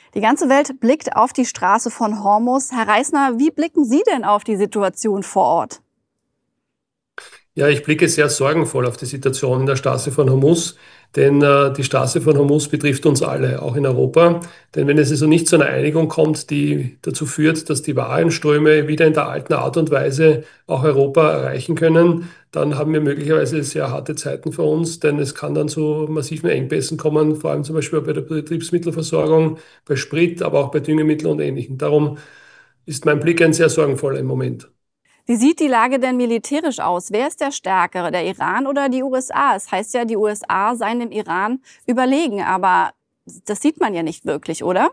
Die ganze Welt blickt auf die Straße von Hormuz. Herr Reisner, wie blicken Sie denn auf die Situation vor Ort? Ja, ich blicke sehr sorgenvoll auf die Situation in der Straße von Hormuz, denn die Straße von Hormuz betrifft uns alle, auch in Europa. Denn wenn es also nicht zu einer Einigung kommt, die dazu führt, dass die Warenströme wieder in der alten Art und Weise auch Europa erreichen können, dann haben wir möglicherweise sehr harte Zeiten vor uns, denn es kann dann zu massiven Engpässen kommen, vor allem zum Beispiel bei der Betriebsmittelversorgung, bei Sprit, aber auch bei Düngemitteln und Ähnlichem. Darum ist mein Blick ein sehr sorgenvoller im Moment. Wie sieht die Lage denn militärisch aus? Wer ist der Stärkere, der Iran oder die USA? Es heißt ja, die USA seien dem Iran überlegen, aber das sieht man ja nicht wirklich, oder?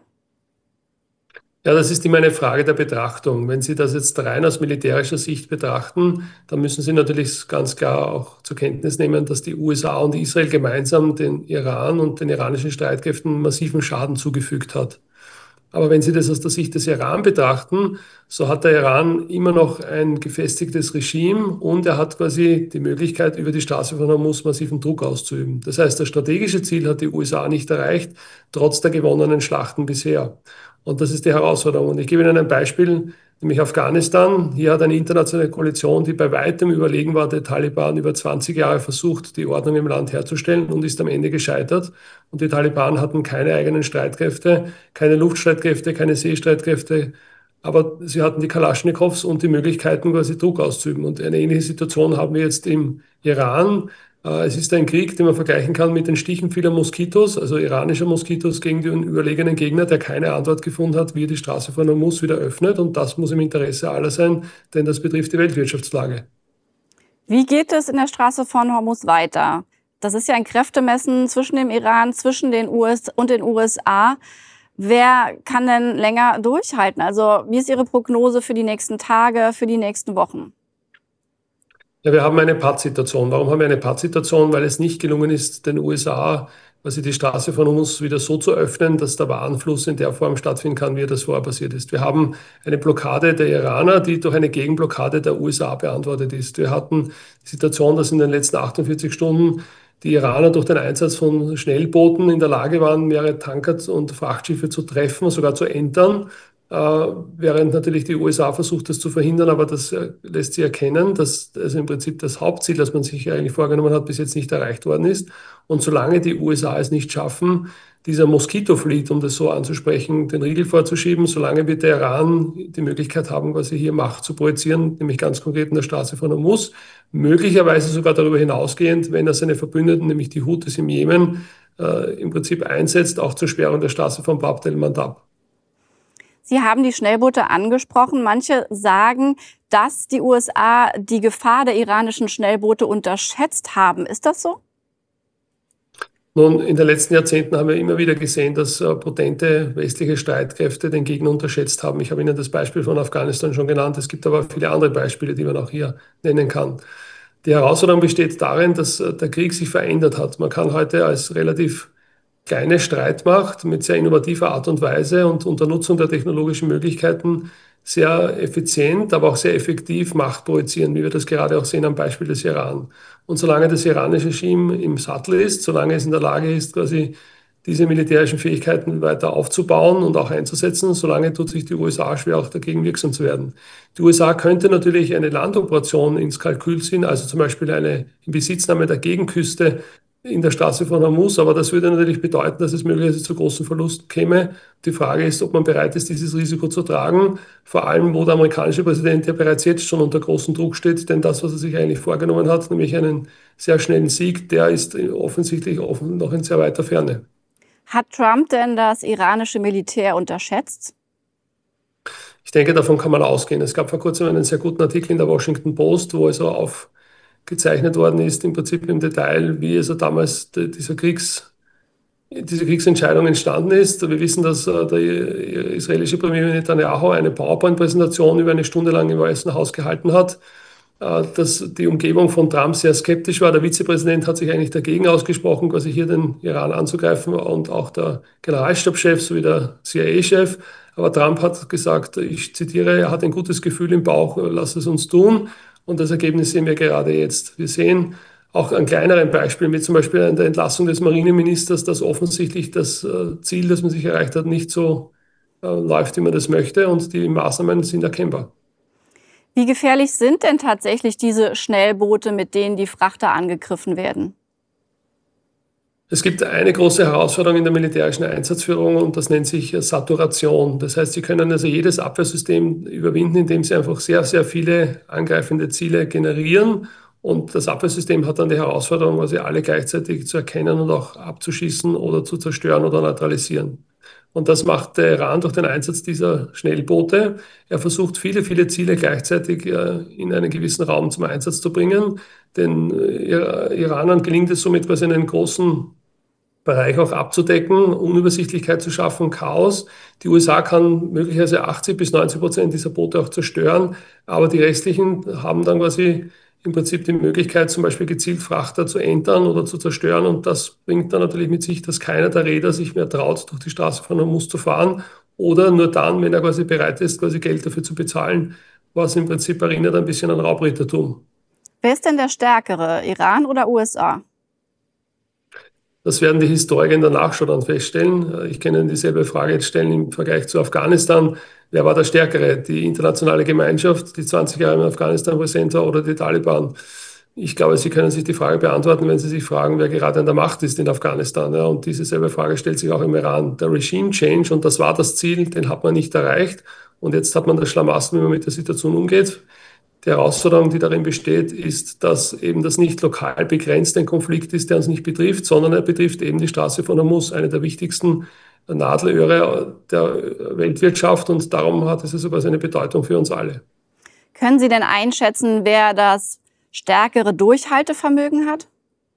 Ja, das ist immer eine Frage der Betrachtung. Wenn Sie das jetzt rein aus militärischer Sicht betrachten, dann müssen Sie natürlich ganz klar auch zur Kenntnis nehmen, dass die USA und Israel gemeinsam den Iran und den iranischen Streitkräften massiven Schaden zugefügt hat. Aber wenn Sie das aus der Sicht des Iran betrachten, so hat der Iran immer noch ein gefestigtes Regime und er hat quasi die Möglichkeit, über die Straße von Hormuz massiven Druck auszuüben. Das heißt, das strategische Ziel hat die USA nicht erreicht, trotz der gewonnenen Schlachten bisher. Und das ist die Herausforderung. Und ich gebe Ihnen ein Beispiel, nämlich Afghanistan. Hier hat eine internationale Koalition, die bei weitem überlegen war, der Taliban über 20 Jahre versucht, die Ordnung im Land herzustellen und ist am Ende gescheitert. Und die Taliban hatten keine eigenen Streitkräfte, keine Luftstreitkräfte, keine Seestreitkräfte, aber sie hatten die Kalaschnikows und die Möglichkeiten, quasi Druck auszuüben. Und eine ähnliche Situation haben wir jetzt im Iran. Es ist ein Krieg, den man vergleichen kann mit den Stichen vieler Moskitos, also iranischer Moskitos gegen den überlegenen Gegner, der keine Antwort gefunden hat, wie er die Straße von Hormuz wieder öffnet. Und das muss im Interesse aller sein, denn das betrifft die Weltwirtschaftslage. Wie geht es in der Straße von Hormuz weiter? Das ist ja ein Kräftemessen zwischen dem Iran, zwischen den US und den USA. Wer kann denn länger durchhalten? Also, wie ist Ihre Prognose für die nächsten Tage, für die nächsten Wochen? Ja, wir haben eine Pattsituation. Warum haben wir eine Pattsituation? Weil es nicht gelungen ist, den USA quasi die Straße von uns wieder so zu öffnen, dass der Warenfluss in der Form stattfinden kann, wie er das vorher passiert ist. Wir haben eine Blockade der Iraner, die durch eine Gegenblockade der USA beantwortet ist. Wir hatten die Situation, dass in den letzten 48 Stunden die Iraner durch den Einsatz von Schnellbooten in der Lage waren, mehrere Tanker und Frachtschiffe zu treffen, sogar zu entern. Während natürlich die USA versucht, das zu verhindern, aber das lässt sich erkennen, dass also im Prinzip das Hauptziel, das man sich eigentlich vorgenommen hat, bis jetzt nicht erreicht worden ist. Und solange die USA es nicht schaffen, dieser Moskito-Fleet, um das so anzusprechen, den Riegel vorzuschieben, solange wird der Iran die Möglichkeit haben, quasi hier Macht zu projizieren, nämlich ganz konkret in der Straße von Hormuz, möglicherweise sogar darüber hinausgehend, wenn er seine Verbündeten, nämlich die Houthis im Jemen, im Prinzip einsetzt, auch zur Sperrung der Straße von Bab el-Mandab. Sie haben die Schnellboote angesprochen. Manche sagen, dass die USA die Gefahr der iranischen Schnellboote unterschätzt haben. Ist das so? Nun, in den letzten Jahrzehnten haben wir immer wieder gesehen, dass potente westliche Streitkräfte den Gegner unterschätzt haben. Ich habe Ihnen das Beispiel von Afghanistan schon genannt. Es gibt aber viele andere Beispiele, die man auch hier nennen kann. Die Herausforderung besteht darin, dass der Krieg sich verändert hat. Man kann heute als relativ kleine Streitmacht mit sehr innovativer Art und Weise und unter Nutzung der technologischen Möglichkeiten sehr effizient, aber auch sehr effektiv Macht projizieren, wie wir das gerade auch sehen am Beispiel des Iran. Und solange das iranische Regime im Sattel ist, solange es in der Lage ist, quasi diese militärischen Fähigkeiten weiter aufzubauen und auch einzusetzen, solange tut sich die USA schwer, auch dagegen wirksam zu werden. Die USA könnte natürlich eine Landoperation ins Kalkül ziehen, also zum Beispiel eine Inbesitznahme der Gegenküste in der Straße von Hormuz, aber das würde natürlich bedeuten, dass es möglicherweise zu großen Verlusten käme. Die Frage ist, ob man bereit ist, dieses Risiko zu tragen, vor allem wo der amerikanische Präsident ja bereits jetzt schon unter großem Druck steht, denn das, was er sich eigentlich vorgenommen hat, nämlich einen sehr schnellen Sieg, der ist offensichtlich noch in sehr weiter Ferne. Hat Trump denn das iranische Militär unterschätzt? Ich denke, davon kann man ausgehen. Es gab vor kurzem einen sehr guten Artikel in der Washington Post, wo also aufgezeichnet worden ist, im Prinzip im Detail, wie also damals diese Kriegsentscheidung entstanden ist. Wir wissen, dass der israelische Premier Netanyahu eine PowerPoint-Präsentation über eine Stunde lang im Weißen Haus gehalten hat, dass die Umgebung von Trump sehr skeptisch war. Der Vizepräsident hat sich eigentlich dagegen ausgesprochen, quasi hier den Iran anzugreifen und auch der Generalstabschef sowie der CIA-Chef. Aber Trump hat gesagt, ich zitiere, er hat ein gutes Gefühl im Bauch, lass es uns tun. Und das Ergebnis sehen wir gerade jetzt. Wir sehen auch an kleineren Beispielen, wie zum Beispiel an der Entlassung des Marineministers, dass offensichtlich das Ziel, das man sich erreicht hat, nicht so läuft, wie man das möchte, und die Maßnahmen sind erkennbar. Wie gefährlich sind denn tatsächlich diese Schnellboote, mit denen die Frachter angegriffen werden? Es gibt eine große Herausforderung in der militärischen Einsatzführung und das nennt sich Saturation. Das heißt, Sie können also jedes Abwehrsystem überwinden, indem Sie einfach sehr, sehr viele angreifende Ziele generieren. Und das Abwehrsystem hat dann die Herausforderung, quasi alle gleichzeitig zu erkennen und auch abzuschießen oder zu zerstören oder neutralisieren. Und das macht der Iran durch den Einsatz dieser Schnellboote. Er versucht, viele, viele Ziele gleichzeitig in einen gewissen Raum zum Einsatz zu bringen. Den Iranern gelingt es somit, quasi einen großen Bereich auch abzudecken, Unübersichtlichkeit zu schaffen, Chaos. Die USA kann möglicherweise 80 bis 90% dieser Boote auch zerstören, aber die restlichen haben dann quasi im Prinzip die Möglichkeit, zum Beispiel gezielt Frachter zu entern oder zu zerstören. Und das bringt dann natürlich mit sich, dass keiner der Räder sich mehr traut, durch die Straße von Hormuz zu fahren oder nur dann, wenn er quasi bereit ist, quasi Geld dafür zu bezahlen, was im Prinzip erinnert ein bisschen an Raubrittertum. Wer ist denn der Stärkere, Iran oder USA? Das werden die Historiker in der Nachschau dann feststellen. Ich kann Ihnen dieselbe Frage jetzt stellen im Vergleich zu Afghanistan. Wer war der Stärkere? Die internationale Gemeinschaft, die 20 Jahre in Afghanistan präsent war, oder die Taliban? Ich glaube, Sie können sich die Frage beantworten, wenn Sie sich fragen, wer gerade an der Macht ist in Afghanistan. Ja, und diese selbe Frage stellt sich auch im Iran. Der Regime Change, und das war das Ziel, den hat man nicht erreicht. Und jetzt hat man das Schlamassel, wie man mit der Situation umgeht. Die Herausforderung, die darin besteht, ist, dass eben das nicht lokal begrenzt ein Konflikt ist, der uns nicht betrifft, sondern er betrifft eben die Straße von Hormuz, eine der wichtigsten Nadelöhre der Weltwirtschaft, und darum hat es sogar seine Bedeutung für uns alle. Können Sie denn einschätzen, wer das stärkere Durchhaltevermögen hat?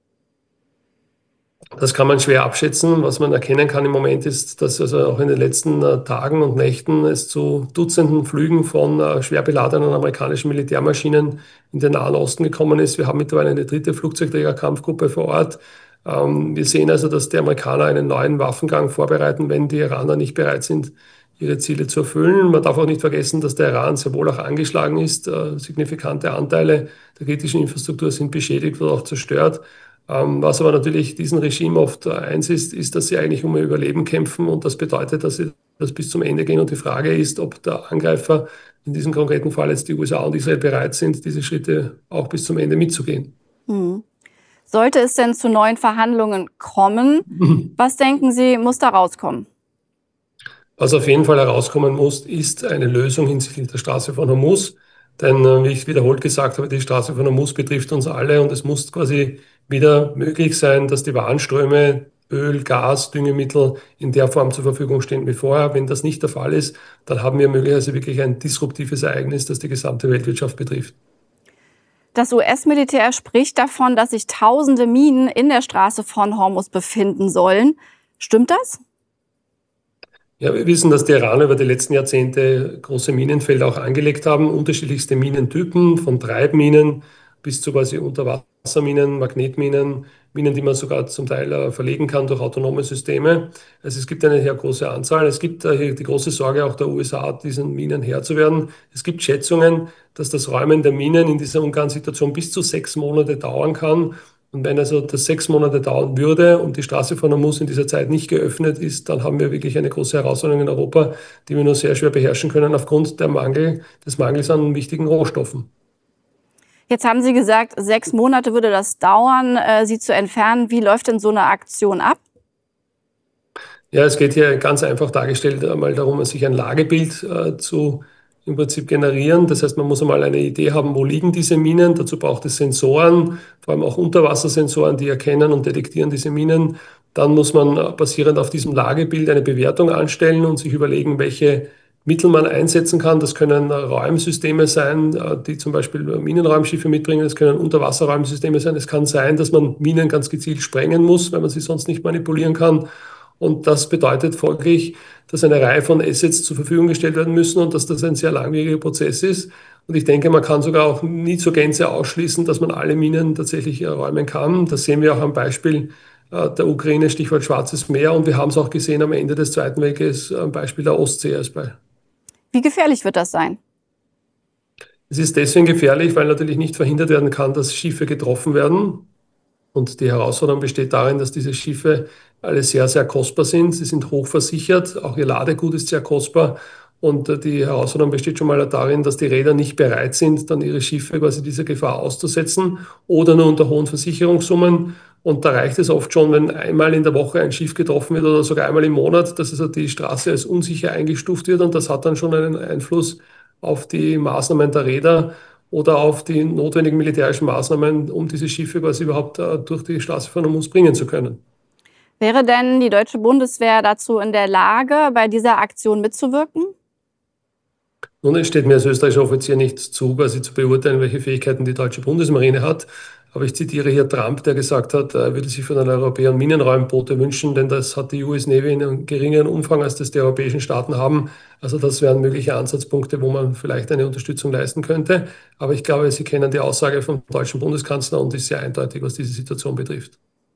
Das kann man schwer abschätzen. Was man erkennen kann im Moment ist, dass also auch in den letzten Tagen und Nächten es zu Dutzenden Flügen von schwer beladenen amerikanischen Militärmaschinen in den Nahen Osten gekommen ist. Wir haben mittlerweile eine dritte Flugzeugträgerkampfgruppe vor Ort. Wir sehen also, dass die Amerikaner einen neuen Waffengang vorbereiten, wenn die Iraner nicht bereit sind, ihre Ziele zu erfüllen. Man darf auch nicht vergessen, dass der Iran sehr wohl auch angeschlagen ist. Signifikante Anteile der kritischen Infrastruktur sind beschädigt oder auch zerstört. Was aber natürlich diesem Regime oft eins ist, ist, dass sie eigentlich um ihr Überleben kämpfen, und das bedeutet, dass sie das bis zum Ende gehen. Und die Frage ist, ob der Angreifer, in diesem konkreten Fall jetzt die USA und Israel, bereit sind, diese Schritte auch bis zum Ende mitzugehen. Hm. Sollte es denn zu neuen Verhandlungen kommen, was denken Sie, muss da rauskommen? Was auf jeden Fall herauskommen muss, ist eine Lösung hinsichtlich der Straße von Hormuz. Denn, wie ich wiederholt gesagt habe, die Straße von Hormuz betrifft uns alle, und es muss quasi wieder möglich sein, dass die Warenströme, Öl, Gas, Düngemittel in der Form zur Verfügung stehen wie vorher. Wenn das nicht der Fall ist, dann haben wir möglicherweise wirklich ein disruptives Ereignis, das die gesamte Weltwirtschaft betrifft. Das US-Militär spricht davon, dass sich tausende Minen in der Straße von Hormuz befinden sollen. Stimmt das? Ja, wir wissen, dass die Iraner über die letzten Jahrzehnte große Minenfelder auch angelegt haben, unterschiedlichste Minentypen, von Treibminen bis zu quasi Unterwasserminen, Magnetminen, Minen, die man sogar zum Teil verlegen kann durch autonome Systeme. Also es gibt eine sehr große Anzahl. Es gibt hier die große Sorge auch der USA, diesen Minen Herr zu werden. Es gibt Schätzungen, dass das Räumen der Minen in dieser Situation bis zu 6 Monate dauern kann. Und wenn also das 6 Monate dauern würde und die Straße von Hormuz in dieser Zeit nicht geöffnet ist, dann haben wir wirklich eine große Herausforderung in Europa, die wir nur sehr schwer beherrschen können aufgrund des Mangels an wichtigen Rohstoffen. Jetzt haben Sie gesagt, 6 Monate würde das dauern, sie zu entfernen. Wie läuft denn so eine Aktion ab? Ja, es geht hier ganz einfach dargestellt einmal darum, sich ein Lagebild zu im Prinzip generieren. Das heißt, man muss einmal eine Idee haben, wo liegen diese Minen. Dazu braucht es Sensoren, vor allem auch Unterwassersensoren, die erkennen und detektieren diese Minen. Dann muss man basierend auf diesem Lagebild eine Bewertung anstellen und sich überlegen, welche Mittel man einsetzen kann. Das können Räumsysteme sein, die zum Beispiel Minenräumschiffe mitbringen. Das können Unterwasserräumsysteme sein. Es kann sein, dass man Minen ganz gezielt sprengen muss, weil man sie sonst nicht manipulieren kann. Und das bedeutet folglich, dass eine Reihe von Assets zur Verfügung gestellt werden müssen und dass das ein sehr langwieriger Prozess ist. Und ich denke, man kann sogar auch nie zur Gänze ausschließen, dass man alle Minen tatsächlich räumen kann. Das sehen wir auch am Beispiel der Ukraine, Stichwort Schwarzes Meer. Und wir haben es auch gesehen am Ende des Zweiten Weltkrieges, am Beispiel der Ostsee als Beispiel. Wie gefährlich wird das sein? Es ist deswegen gefährlich, weil natürlich nicht verhindert werden kann, dass Schiffe getroffen werden. Und die Herausforderung besteht darin, dass diese Schiffe alle sehr, sehr kostbar sind. Sie sind hochversichert, auch ihr Ladegut ist sehr kostbar. Und die Herausforderung besteht schon mal darin, dass die Reeder nicht bereit sind, dann ihre Schiffe quasi dieser Gefahr auszusetzen oder nur unter hohen Versicherungssummen. Und da reicht es oft schon, wenn einmal in der Woche ein Schiff getroffen wird oder sogar einmal im Monat, dass also die Straße als unsicher eingestuft wird. Und das hat dann schon einen Einfluss auf die Maßnahmen der Reeder oder auf die notwendigen militärischen Maßnahmen, um diese Schiffe quasi überhaupt durch die Straße von Hormuz bringen zu können. Wäre denn die deutsche Bundeswehr dazu in der Lage, bei dieser Aktion mitzuwirken? Nun, es steht mir als österreichischer Offizier nicht zu, quasi zu beurteilen, welche Fähigkeiten die deutsche Bundesmarine hat. Aber ich zitiere hier Trump, der gesagt hat, er würde sich von den Europäern Minenräumboote wünschen, denn das hat die US Navy in einem geringeren Umfang, als das die europäischen Staaten haben. Also das wären mögliche Ansatzpunkte, wo man vielleicht eine Unterstützung leisten könnte. Aber ich glaube, Sie kennen die Aussage vom deutschen Bundeskanzler und ist sehr eindeutig, was diese Situation betrifft.